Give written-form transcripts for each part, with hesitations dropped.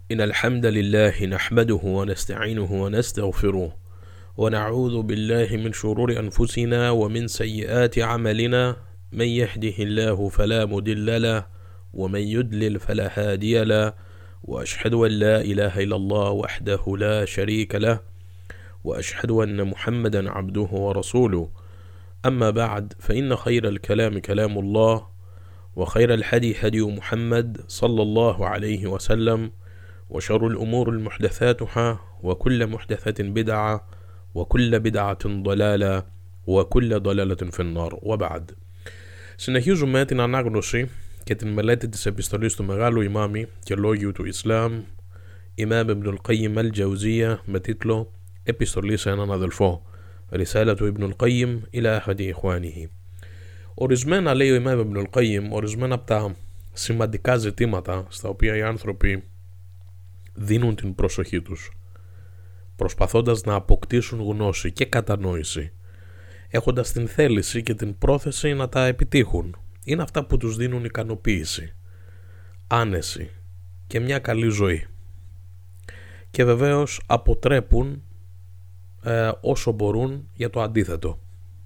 إن الحمد لله نحمده ونستعينه ونستغفره ونعوذ بالله من شرور أنفسنا ومن سيئات عملنا. من يهده الله فلا مضل له ومن يضلل فلا هادي له، وأشهد أن لا إله إلا الله وحده لا شريك له، وأشهد أن محمدا عبده ورسوله. أما بعد، فإن خير الكلام كلام الله، وخير الهدي هدي محمد صلى الله عليه وسلم، وشر الأمور المحدثاتها، وكل محدثة بدعة، وكل بدعة ضلالة، وكل ضلالة في النار. وبعد. Συνεχίζουμε την ανάγνωση και την μελέτη της επιστολής του μεγάλου ημάμι και λόγιου του Ισλάμ, Imam Ibn al-Qayyim al-Jawziyya, με τίτλο «Επιστολή σε έναν αδελφό», Ρισάλα του Ibn al-Qayyim ila ahadi ikhwanihi. Ορισμένα, λέει ο Imam Ibn al-Qayyim, ορισμένα από τα σημαντικά ζητήματα στα οποία οι άνθρωποι δίνουν την προσοχή τους, προσπαθώντας να αποκτήσουν γνώση και κατανόηση, έχοντας την θέληση και την πρόθεση να τα επιτύχουν, είναι αυτά που τους δίνουν ικανοποίηση, άνεση και μια καλή ζωή, και βεβαίως αποτρέπουν όσο μπορούν για το αντίθετο.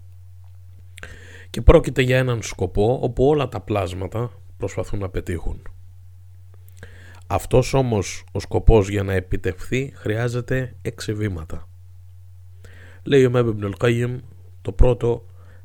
Και πρόκειται για έναν σκοπό όπου όλα τα πλάσματα προσπαθούν να πετύχουν. Αυτός όμως ο σκοπός, για να επιτευχθεί, χρειάζεται 6 βήματα. Λέει ο Imam Ibn al-Qayyim, το πρώτο,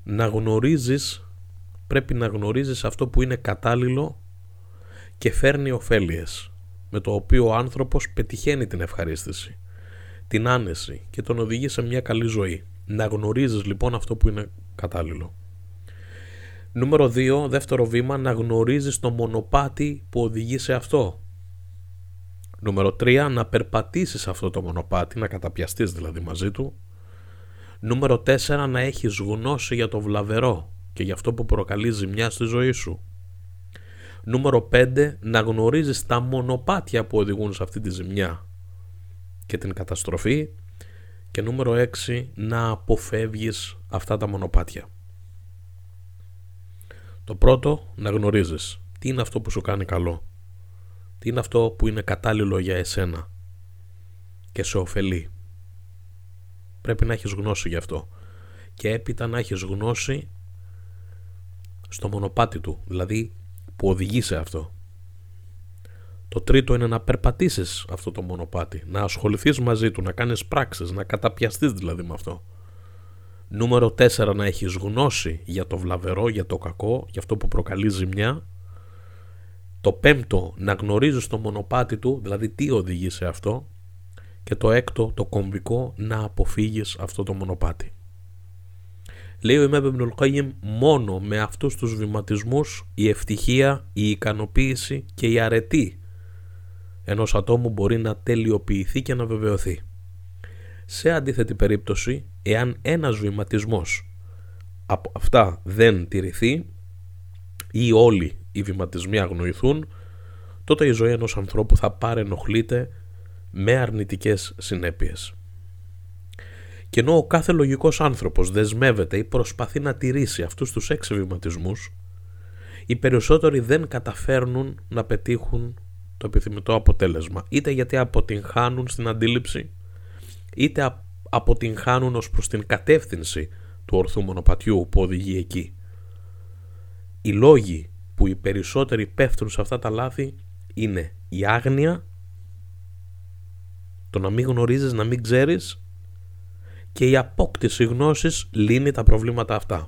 πρέπει να γνωρίζεις αυτό που είναι κατάλληλο και φέρνει ωφέλειες, με το οποίο ο άνθρωπος πετυχαίνει την ευχαρίστηση, την άνεση και τον οδηγεί σε μια καλή ζωή. Να γνωρίζεις λοιπόν αυτό που είναι κατάλληλο. Νούμερο 2, δεύτερο βήμα, να γνωρίζεις το μονοπάτι που οδηγεί σε αυτό. Νούμερο 3, να περπατήσεις αυτό το μονοπάτι, να καταπιαστείς δηλαδή μαζί του. Νούμερο 4, να έχεις γνώση για το βλαβερό και για αυτό που προκαλεί ζημιά στη ζωή σου. Νούμερο 5, να γνωρίζεις τα μονοπάτια που οδηγούν σε αυτή τη ζημιά και την καταστροφή. Και νούμερο 6, να αποφεύγεις αυτά τα μονοπάτια. Το πρώτο, να γνωρίζεις τι είναι αυτό που σου κάνει καλό, τι είναι αυτό που είναι κατάλληλο για εσένα και σε ωφελεί. Πρέπει να έχεις γνώση γι' αυτό, και έπειτα να έχεις γνώση στο μονοπάτι του, δηλαδή που οδηγεί σε αυτό. Το τρίτο είναι να περπατήσεις αυτό το μονοπάτι, να ασχοληθείς μαζί του, να κάνεις πράξεις, να καταπιαστείς δηλαδή με αυτό. Νούμερο 4, να έχεις γνώση για το βλαβερό, για το κακό, για αυτό που προκαλεί ζημιά. Το 5, να γνωρίζεις το μονοπάτι του, δηλαδή τι οδηγεί σε αυτό. Και το 6, το κομβικό, να αποφύγεις αυτό το μονοπάτι. Λέει ο Imam Ibn al-Qayyim, μόνο με αυτούς τους βηματισμούς η ευτυχία, η ικανοποίηση και η αρετή ενός ατόμου μπορεί να τελειοποιηθεί και να βεβαιωθεί. Σε αντίθετη περίπτωση, εάν ένας βηματισμός από αυτά δεν τηρηθεί ή όλοι οι βηματισμοί αγνοηθούν, τότε η ζωή ενός ανθρώπου θα παρενοχλείται με αρνητικές συνέπειες. Και ενώ ο κάθε λογικός άνθρωπος δεσμεύεται ή προσπαθεί να τηρήσει αυτούς τους 6 βηματισμούς, οι περισσότεροι δεν καταφέρνουν να πετύχουν το επιθυμητό αποτέλεσμα, είτε γιατί αποτυγχάνουν στην αντίληψη, είτε αποτυγχάνουν ως προς την κατεύθυνση του ορθού μονοπατιού που οδηγεί εκεί. Οι λόγοι που οι περισσότεροι πέφτουν σε αυτά τα λάθη είναι η άγνοια, το να μην γνωρίζεις, να μην ξέρεις, και η απόκτηση γνώσης λύνει τα προβλήματα αυτά.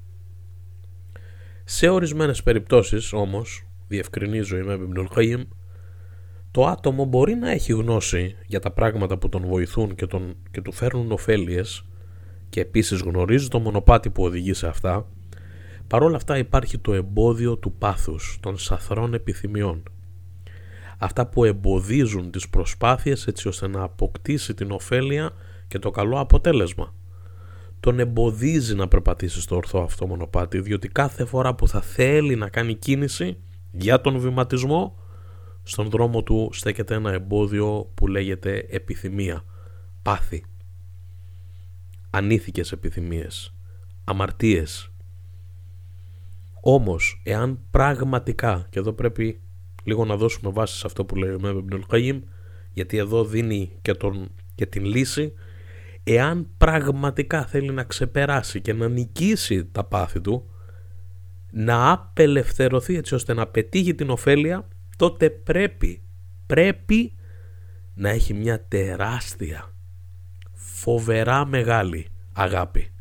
Σε ορισμένες περιπτώσεις όμως, διευκρινίζει ο Imam Ibn al-Qayyim, το άτομο μπορεί να έχει γνώση για τα πράγματα που τον βοηθούν και του φέρνουν ωφέλειες, και επίσης γνωρίζει το μονοπάτι που οδηγεί σε αυτά. Παρόλα αυτά υπάρχει το εμπόδιο του πάθους, των σαθρών επιθυμιών. Αυτά που εμποδίζουν τις προσπάθειες έτσι ώστε να αποκτήσει την ωφέλεια και το καλό αποτέλεσμα. Τον εμποδίζει να περπατήσει στο ορθό αυτό μονοπάτι, διότι κάθε φορά που θα θέλει να κάνει κίνηση για τον βηματισμό, στον δρόμο του στέκεται ένα εμπόδιο που λέγεται επιθυμία, πάθη, ανήθικες επιθυμίες, αμαρτίες. Όμως, εάν πραγματικά, και εδώ πρέπει Λίγο να δώσουμε βάση σε αυτό που λέει ο Ιμάμ Ιμπνουλ Qayyim, γιατί εδώ δίνει και την λύση. Εάν πραγματικά θέλει να ξεπεράσει και να νικήσει τα πάθη του, να απελευθερωθεί έτσι ώστε να πετύχει την ωφέλεια, τότε πρέπει να έχει μια τεράστια, φοβερά μεγάλη αγάπη.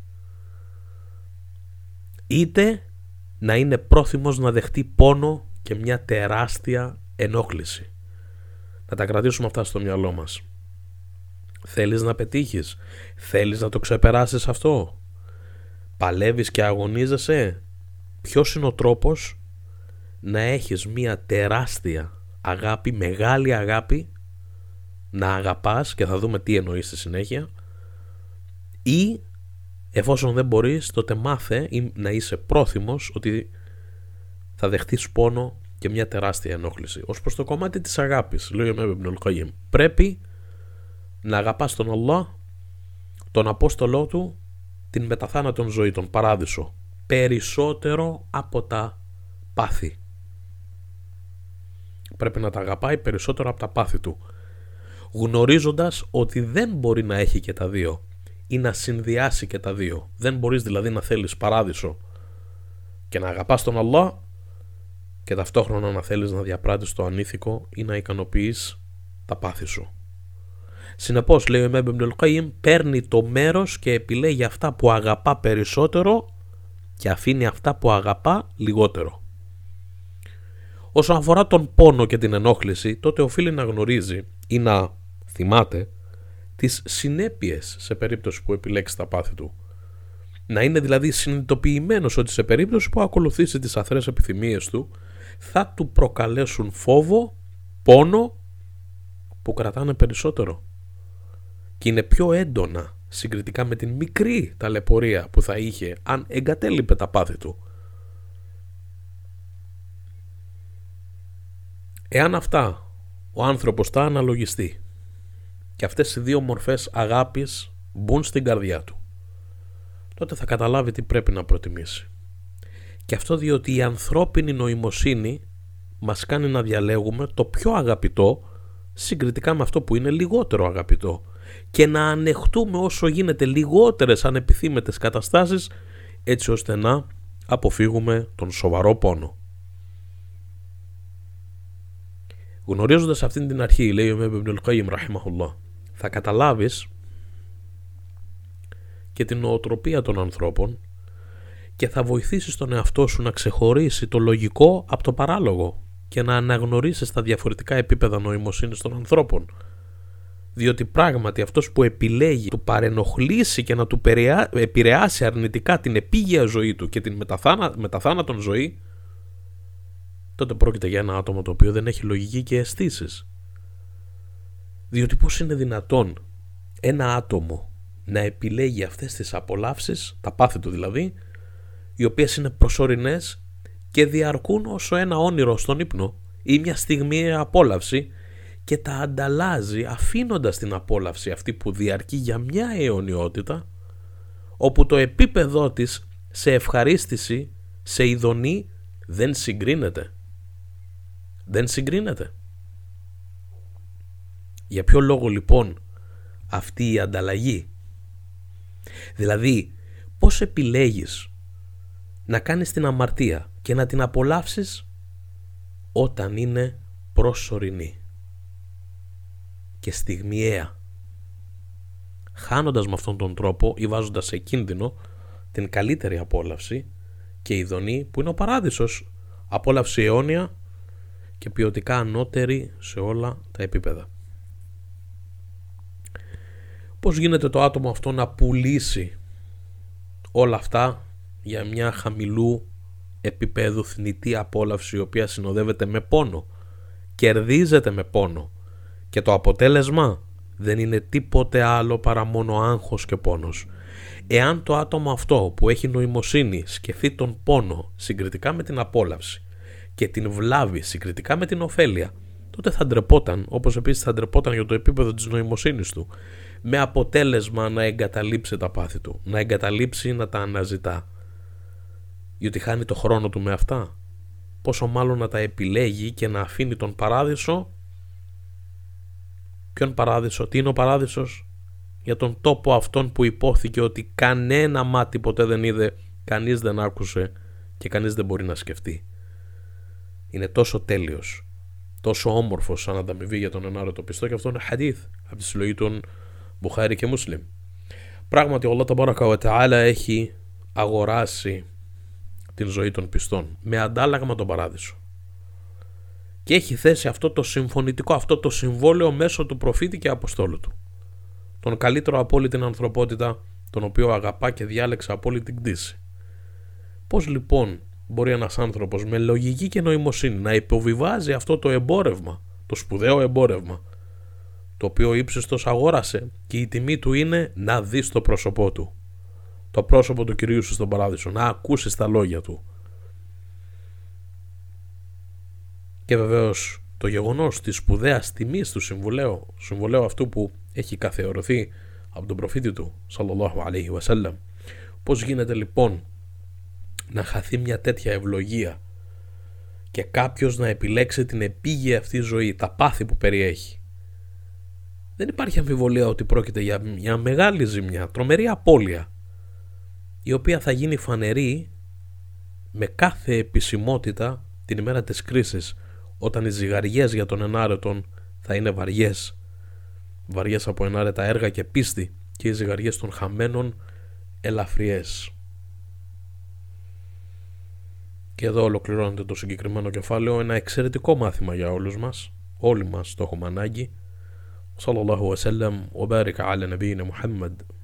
Είτε να είναι πρόθυμος να δεχτεί πόνο και μια τεράστια ενόχληση. Να τα κρατήσουμε αυτά στο μυαλό μας. Θέλεις να πετύχεις, θέλεις να το ξεπεράσεις αυτό, παλεύεις και αγωνίζεσαι. Ποιος είναι ο τρόπος να έχεις μια τεράστια αγάπη, μεγάλη αγάπη, να αγαπάς, και θα δούμε τι εννοείς στη συνέχεια, ή εφόσον δεν μπορείς, τότε μάθε ή να είσαι πρόθυμος ότι θα δεχτείς πόνο και μια τεράστια ενόχληση. Ως προς το κομμάτι της αγάπης, λέει ο Ιμάμ Ιμπνουλ Qayyim, πρέπει να αγαπάς τον Allah, τον Απόστολό του, την μεταθάνατον ζωή, τον παράδεισο, περισσότερο από τα πάθη. Πρέπει να τα αγαπάει περισσότερο από τα πάθη του, γνωρίζοντας ότι δεν μπορεί να έχει και τα δύο ή να συνδυάσει και τα δύο. Δεν μπορείς δηλαδή να θέλεις παράδεισο και να αγαπάς τον Allah και ταυτόχρονα να θέλεις να διαπράττεις το ανήθικο ή να ικανοποιείς τα πάθη σου. Συνεπώς, λέει ο Ιμάμ Ιμπνουλ Qayyim, παίρνει το μέρος και επιλέγει αυτά που αγαπά περισσότερο και αφήνει αυτά που αγαπά λιγότερο. Όσον αφορά τον πόνο και την ενόχληση, τότε οφείλει να γνωρίζει ή να θυμάται τις συνέπειες σε περίπτωση που επιλέξει τα πάθη του. Να είναι δηλαδή συνειδητοποιημένος ότι σε περίπτωση που ακολουθήσει τις αθρές επιθυμίες του, θα του προκαλέσουν φόβο, πόνο που κρατάνε περισσότερο και είναι πιο έντονα συγκριτικά με την μικρή ταλαιπωρία που θα είχε αν εγκατέλειπε τα πάθη του. Εάν αυτά ο άνθρωπος τα αναλογιστεί και αυτές οι δύο μορφές αγάπης μπουν στην καρδιά του, τότε θα καταλάβει τι πρέπει να προτιμήσει. Και αυτό διότι η ανθρώπινη νοημοσύνη μας κάνει να διαλέγουμε το πιο αγαπητό συγκριτικά με αυτό που είναι λιγότερο αγαπητό και να ανεχτούμε όσο γίνεται λιγότερες ανεπιθύμητες καταστάσεις, έτσι ώστε να αποφύγουμε τον σοβαρό πόνο. Γνωρίζοντας αυτήν την αρχή, λέει ο Ιμάμ Ιμπνουλ Qayyim ραχιμαχουλlah, θα καταλάβεις και την νοοτροπία των ανθρώπων και θα βοηθήσεις τον εαυτό σου να ξεχωρίσει το λογικό από το παράλογο και να αναγνωρίσεις τα διαφορετικά επίπεδα νοημοσύνης των ανθρώπων. Διότι πράγματι αυτός που επιλέγει του παρενοχλήσει και να του επηρεάσει αρνητικά την επίγεια ζωή του και την μεταθάνατον ζωή, τότε πρόκειται για ένα άτομο το οποίο δεν έχει λογική και αισθήσεις. Διότι πώς είναι δυνατόν ένα άτομο να επιλέγει αυτές τις απολαύσεις, τα πάθη του δηλαδή, οι οποίες είναι προσωρινές και διαρκούν όσο ένα όνειρο στον ύπνο ή μια στιγμιαία απόλαυση, και τα ανταλλάζει αφήνοντας την απόλαυση αυτή που διαρκεί για μια αιωνιότητα, όπου το επίπεδό της σε ευχαρίστηση, σε ειδονή δεν συγκρίνεται. Δεν συγκρίνεται. Για ποιο λόγο λοιπόν αυτή η ανταλλαγή? Δηλαδή πώς επιλέγεις να κάνεις την αμαρτία και να την απολαύσεις όταν είναι προσωρινή και στιγμιαία, χάνοντας με αυτόν τον τρόπο ή βάζοντας σε κίνδυνο την καλύτερη απόλαυση και ειδονή που είναι ο παράδεισος, απόλαυση αιώνια και ποιοτικά ανώτερη σε όλα τα επίπεδα. Πώς γίνεται το άτομο αυτό να πουλήσει όλα αυτά για μια χαμηλού επίπεδου θνητή απόλαυση, η οποία συνοδεύεται με πόνο, κερδίζεται με πόνο, και το αποτέλεσμα δεν είναι τίποτε άλλο παρά μόνο άγχος και πόνος? Εάν το άτομο αυτό που έχει νοημοσύνη σκεφτεί τον πόνο συγκριτικά με την απόλαυση και την βλάβη συγκριτικά με την ωφέλεια, τότε θα ντρεπόταν, όπως επίσης θα ντρεπόταν για το επίπεδο της νοημοσύνης του, με αποτέλεσμα να εγκαταλείψει τα πάθη του, να εγκαταλείψει να τα αναζητά, διότι χάνει το χρόνο του με αυτά. πόσο μάλλον να τα επιλέγει και να αφήνει τον παράδεισο. Ποιον παράδεισο? Τι είναι ο παράδεισος? Για τον τόπο αυτόν που υπόθηκε ότι κανένα μάτι ποτέ δεν είδε, κανείς δεν άκουσε και κανείς δεν μπορεί να σκεφτεί. Είναι τόσο τέλειος, τόσο όμορφος σαν ανταμοιβή για τον ενάρετο πιστό, και αυτό είναι χαδίθ από τη συλλογή των Μπухάρι και Μούσλιμ. Πράγματι ο Allah Ταμπάρακα βα Ταάλα έχει αγοράσει την ζωή των πιστών με αντάλλαγμα τον παράδεισο και έχει θέσει αυτό το συμφωνητικό, αυτό το συμβόλαιο μέσω του προφήτη και αποστόλου του, τον καλύτερο από όλη την ανθρωπότητα, τον οποίο αγαπά και διάλεξε από όλη την κτήση. Πώς λοιπόν μπορεί ένας άνθρωπος με λογική και νοημοσύνη να υποβιβάζει αυτό το εμπόρευμα, το σπουδαίο εμπόρευμα, το οποίο ο ύψιστος αγόρασε και η τιμή του είναι να δεις το πρόσωπό του, το πρόσωπο του Κυρίου σου στον παράδεισο, να ακούσεις τα λόγια του. Και βεβαίως το γεγονός της σπουδαίας τιμής του συμβουλαίου αυτού που έχει καθιερωθεί από τον προφήτη του σαλλαλλάχου αλaihi wasallam. Πώς γίνεται λοιπόν να χαθεί μια τέτοια ευλογία και κάποιος να επιλέξει την επίγεια αυτή ζωή, τα πάθη που περιέχει? Δεν υπάρχει αμφιβολία ότι πρόκειται για μια μεγάλη ζημιά, τρομερή απώλεια, η οποία θα γίνει φανερή με κάθε επισημότητα την ημέρα της κρίσης, όταν οι ζυγαριές για τον ενάρετον θα είναι βαριές από ενάρετα έργα και πίστη, και οι ζυγαριές των χαμένων ελαφριές. Και εδώ ολοκληρώνεται το συγκεκριμένο κεφάλαιο, ένα εξαιρετικό μάθημα για όλους μας, όλοι μας το έχουμε ανάγκη. Sallallahu wa sallam wa barika ala nabiyyina Muhammad.